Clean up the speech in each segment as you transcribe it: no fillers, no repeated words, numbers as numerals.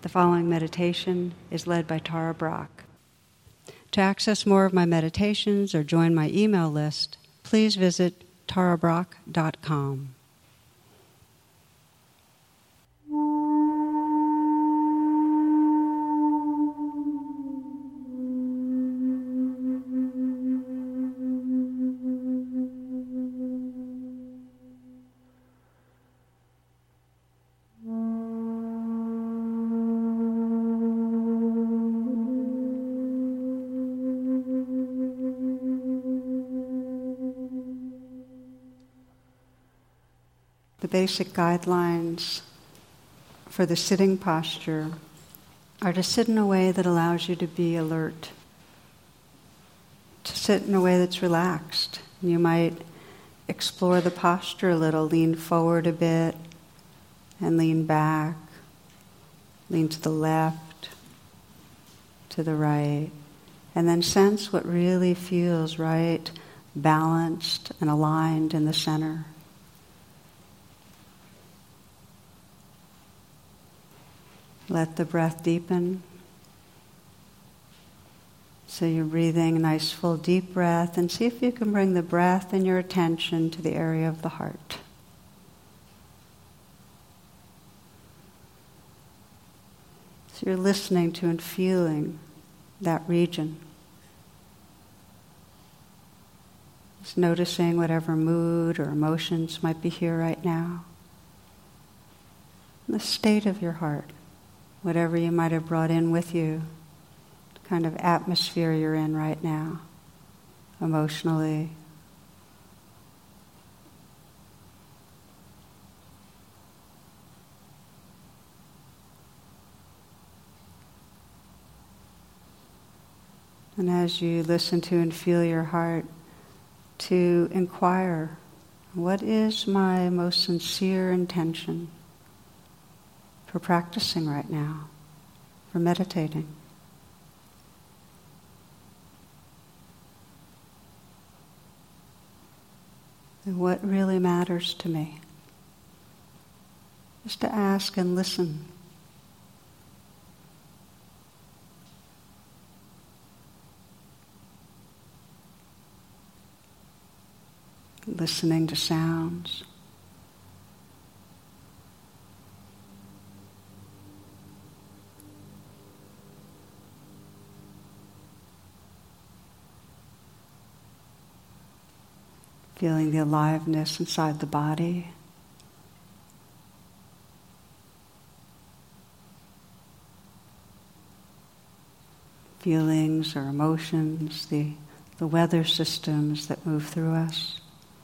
following meditation is led by Tara Brach. To access more of my meditations or join my email list, please visit tarabrach.com. The basic guidelines for the sitting posture are to sit in a way that allows you to be alert, to sit in a way that's relaxed. You might explore the posture a little, lean forward a bit and lean back, lean to the left, to the right, and then sense what really feels right, balanced and aligned in the center. Let the breath deepen. So you're breathing a nice full deep breath, and see if you can bring the breath and your attention to the area of the heart. So you're listening to and feeling that region. Just noticing whatever mood or emotions might be here right now. The state of your heart. Whatever you might have brought in with you, the kind of atmosphere you're in right now, emotionally. And as you listen to and feel your heart, to inquire, what is my most sincere intention for practicing right now, for meditating? And what really matters to me? Just to ask and listen. Listening to sounds. Feeling the aliveness inside the body. Feelings or emotions, the weather systems that move through us.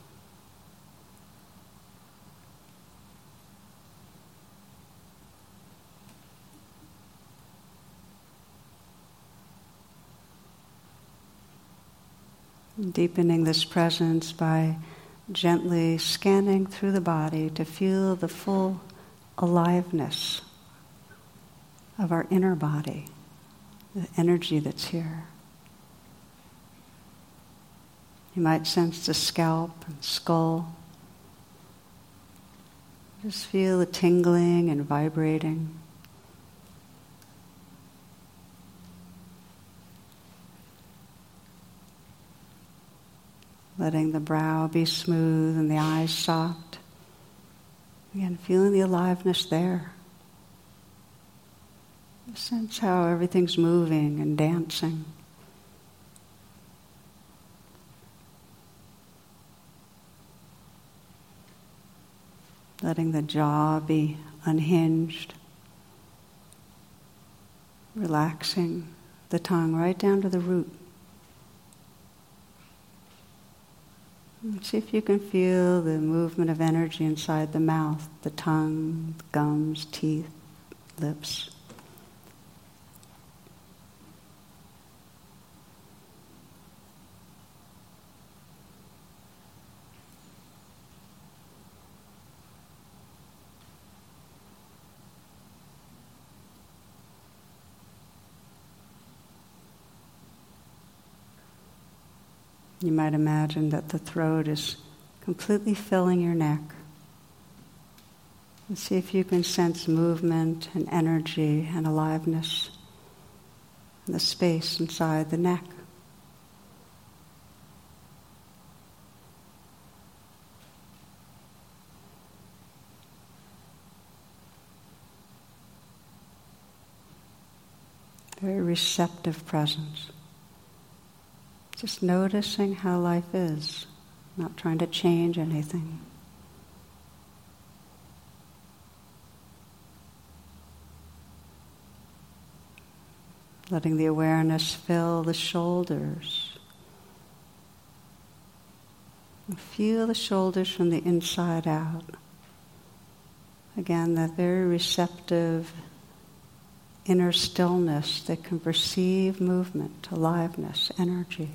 Deepening this presence by gently scanning through the body to feel the full aliveness of our inner body, the energy that's here. You might sense the scalp and skull. Just feel the tingling and vibrating. Letting the brow be smooth and the eyes soft. Again, feeling the aliveness there. Sense how everything's moving and dancing. Letting the jaw be unhinged. Relaxing the tongue right down to the root. See if you can feel the movement of energy inside the mouth, the tongue, the gums, teeth, lips. You might imagine that the throat is completely filling your neck. And see if you can sense movement and energy and aliveness in the space inside the neck. Very receptive presence. Just noticing how life is, not trying to change anything. Letting the awareness fill the shoulders. And feel the shoulders from the inside out. Again, that very receptive inner stillness that can perceive movement, aliveness, energy.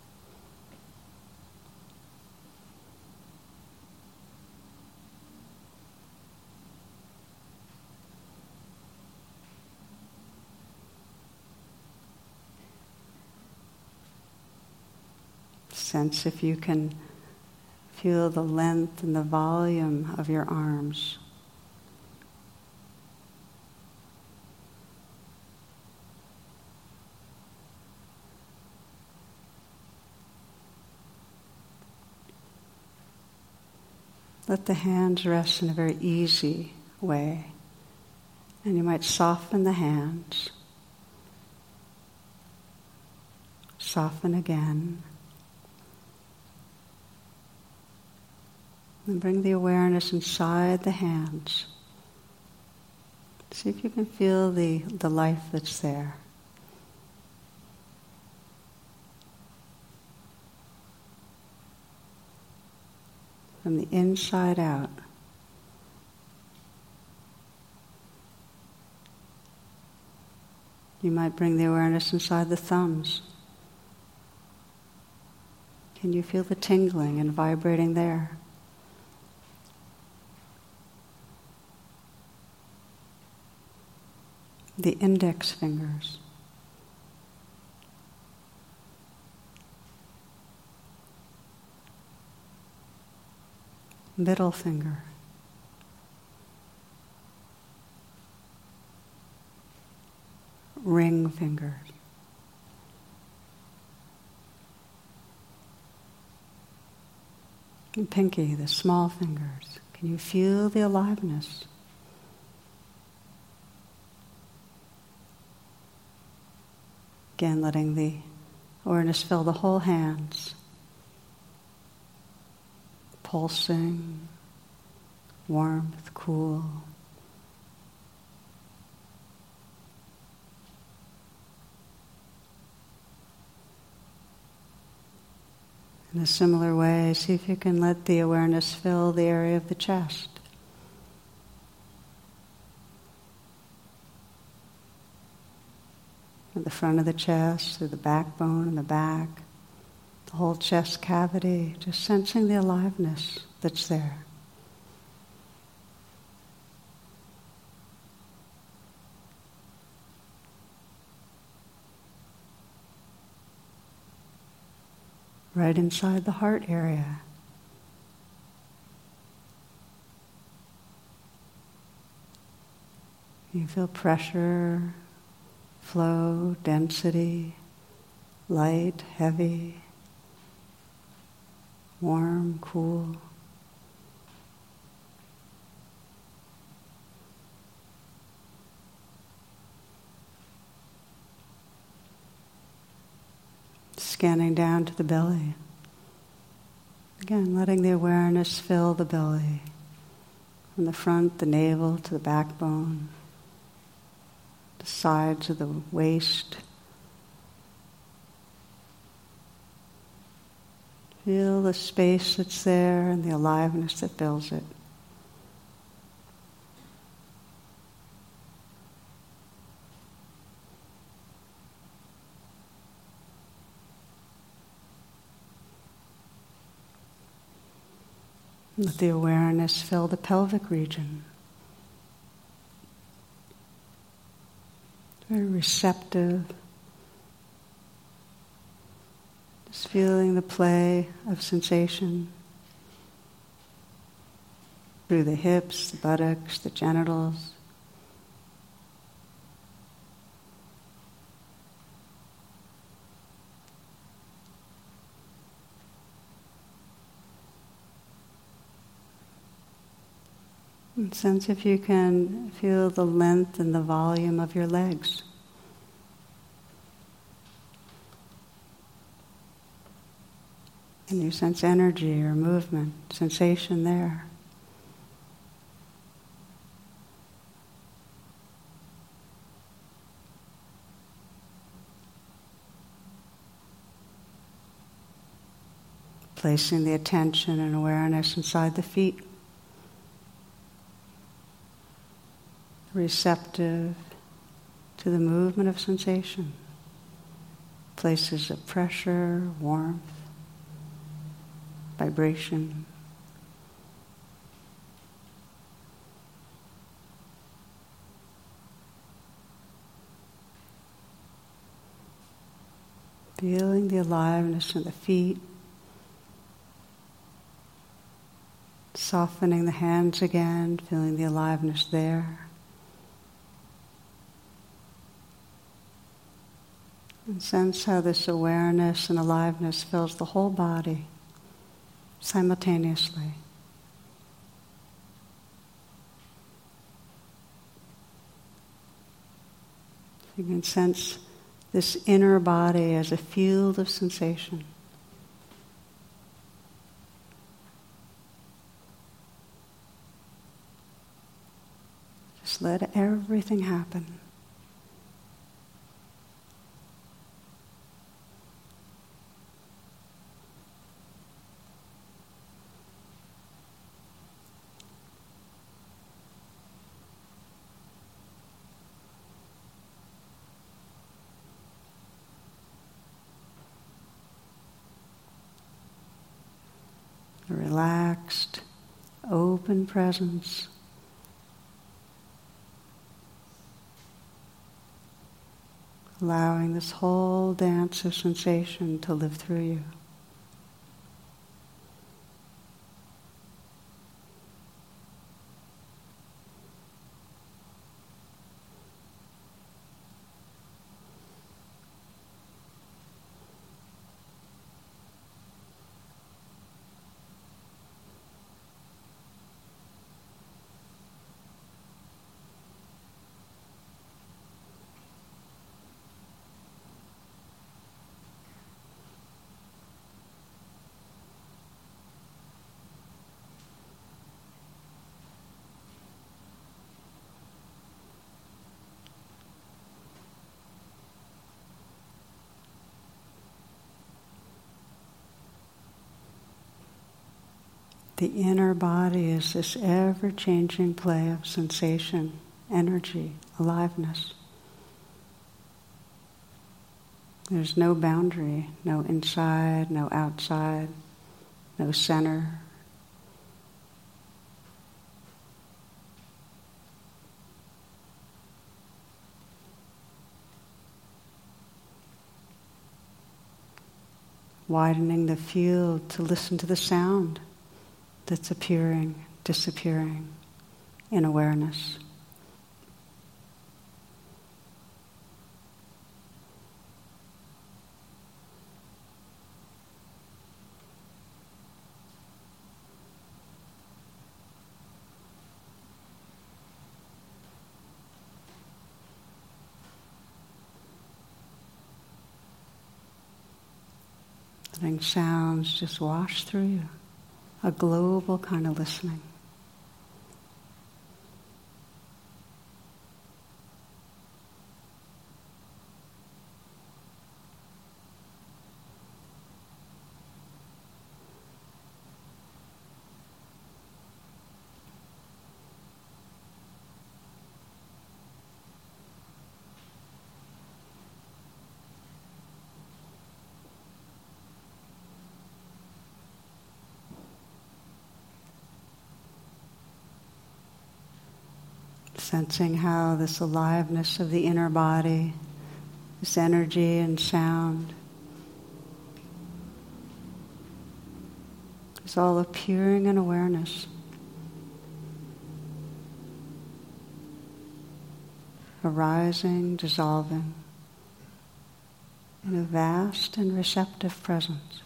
Sense if you can feel the length and the volume of your arms. Let the hands rest in a very easy way. And you might soften the hands. Soften again. And bring the awareness inside the hands. See if you can feel the life that's there. From the inside out. You might bring the awareness inside the thumbs. Can you feel the tingling and vibrating there? The index fingers. Middle finger. Ring finger. And pinky, the small fingers. Can you feel the aliveness? Again, letting the awareness fill the whole hands. Pulsing, warmth, cool. In a similar way, see if you can let the awareness fill the area of the chest. At the front of the chest, through the backbone and the back, the whole chest cavity, just sensing the aliveness that's there. Right inside the heart area. You feel pressure, flow, density, light, heavy, warm, cool. Scanning down to the belly. Again, letting the awareness fill the belly. From the front, the navel, to the backbone, the sides of the waist. Feel the space that's there and the aliveness that fills it. Let the awareness fill the pelvic region. Very receptive. Just feeling the play of sensation. through the hips, the buttocks, the genitals. And sense if you can feel the length and the volume of your legs. And you sense energy or movement, sensation there. Placing the attention and awareness inside the feet. Receptive to the movement of sensation. Places of pressure, warmth, vibration. Feeling the aliveness of the feet. Softening the hands again, feeling the aliveness there. And sense how this awareness and aliveness fills the whole body simultaneously. You can sense this inner body as a field of sensation. Just let everything happen. A relaxed, open presence. Allowing this whole dance of sensation to live through you. The inner body is this ever-changing play of sensation, energy, aliveness. There's no boundary, no inside, no outside, no center. Widening the field to listen to the sound that's appearing, disappearing in awareness. Letting sounds just wash through you. A global kind of listening. Sensing how this aliveness of the inner body, this energy and sound, is all appearing in awareness. arising, dissolving in a vast and receptive presence.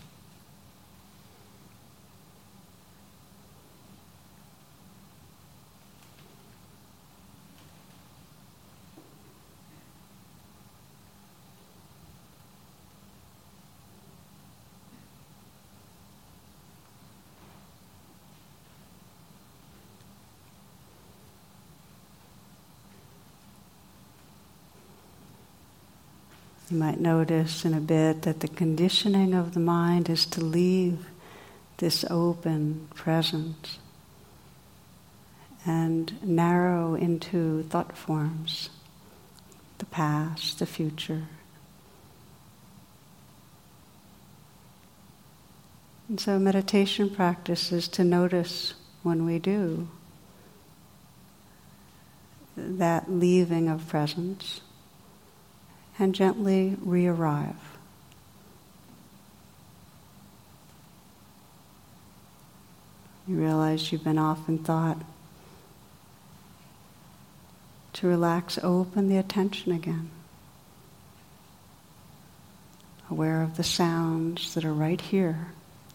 You might notice in a bit that the conditioning of the mind is to leave this open presence and narrow into thought forms, the past, the future. And so meditation practice is to notice when we do that leaving of presence and gently re-arrive. You realize you've been off in thought. To relax, open the attention again. Aware of the sounds that are right here.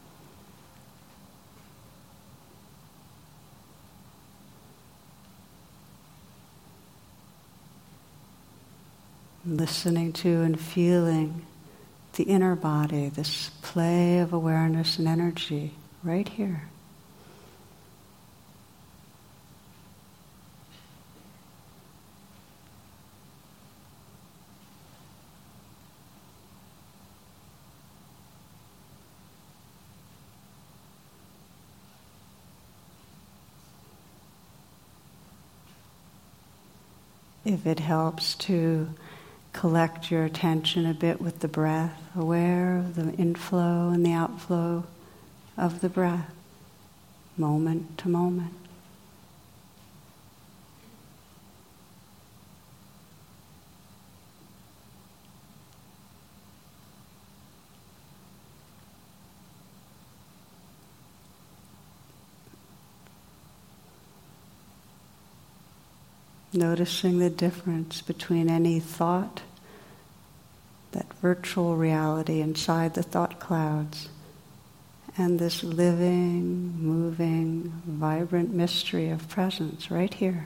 Listening to and feeling the inner body, this play of awareness and energy right here. If it helps to collect your attention a bit with the breath, aware of the inflow and the outflow of the breath, moment to moment. Noticing the difference between any thought, that virtual reality inside the thought clouds, and this living, moving, vibrant mystery of presence right here.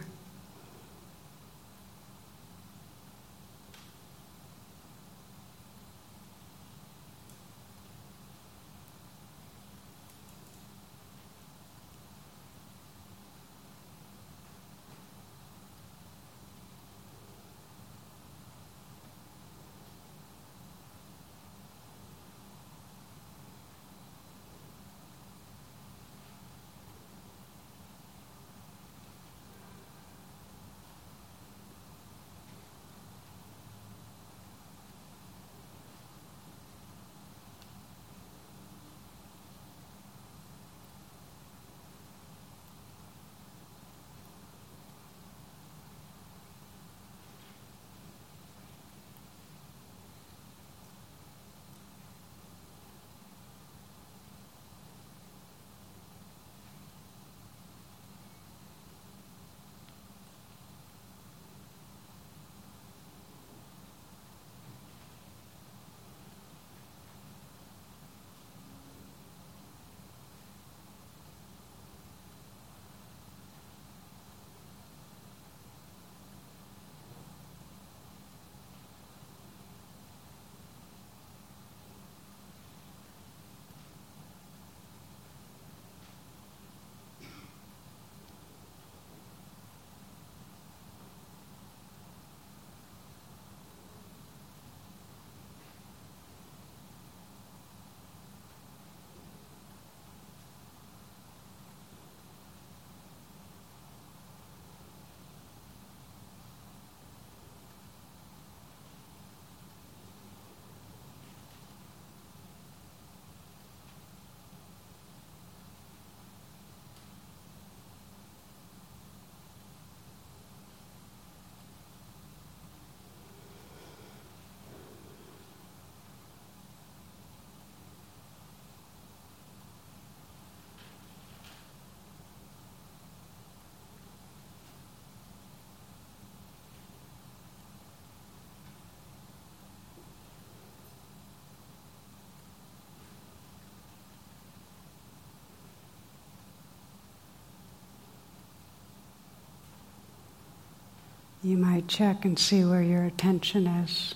You might check and see where your attention is.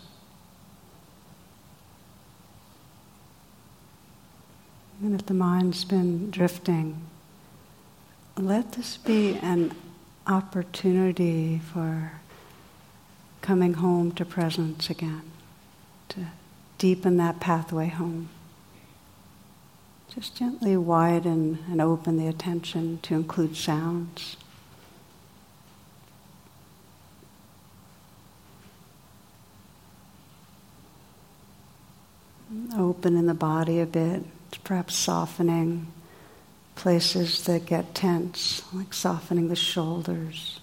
And if the mind's been drifting, let this be an opportunity for coming home to presence again, to deepen that pathway home. Just gently widen and open the attention to include sounds. Open in the body a bit, perhaps softening places that get tense, like softening the shoulders.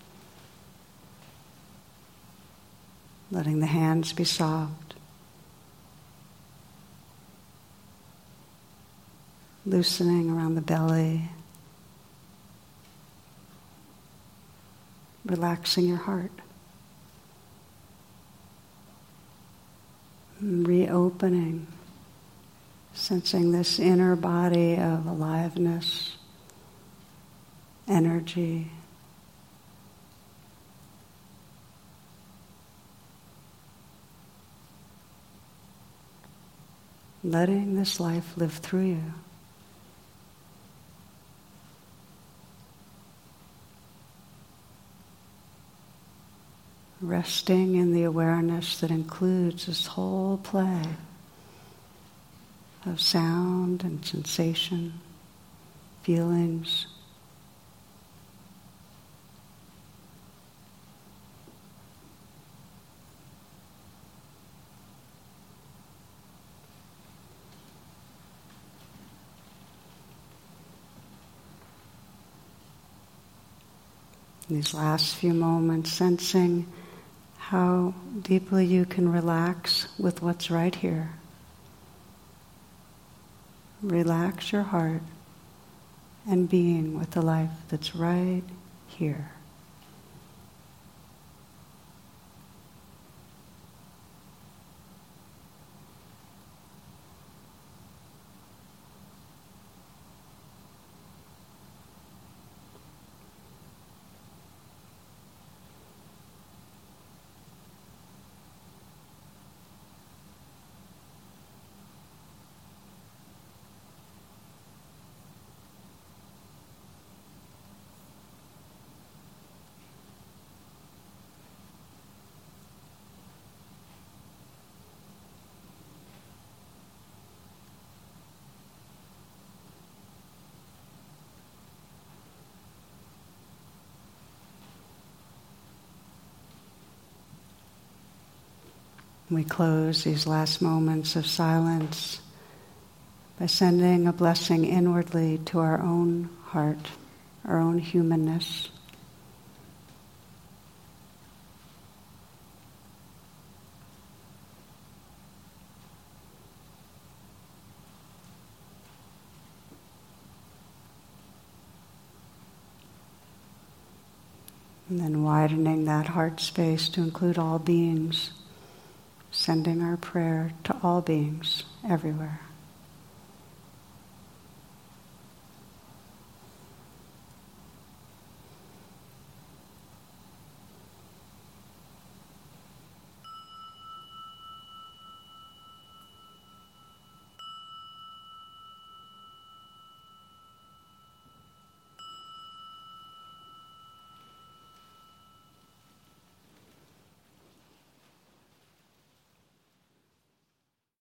Letting the hands be soft. Loosening around the belly. Relaxing your heart. Reopening. Sensing this inner body of aliveness, energy. Letting this life live through you. Resting in the awareness that includes this whole play of sound and sensation, feelings. These last few moments, sensing how deeply you can relax with what's right here. Relax your heart and being with the life that's right here. We close these last moments of silence by sending a blessing inwardly to our own heart, our own humanness. And then widening that heart space to include all beings. Sending our prayer to all beings everywhere.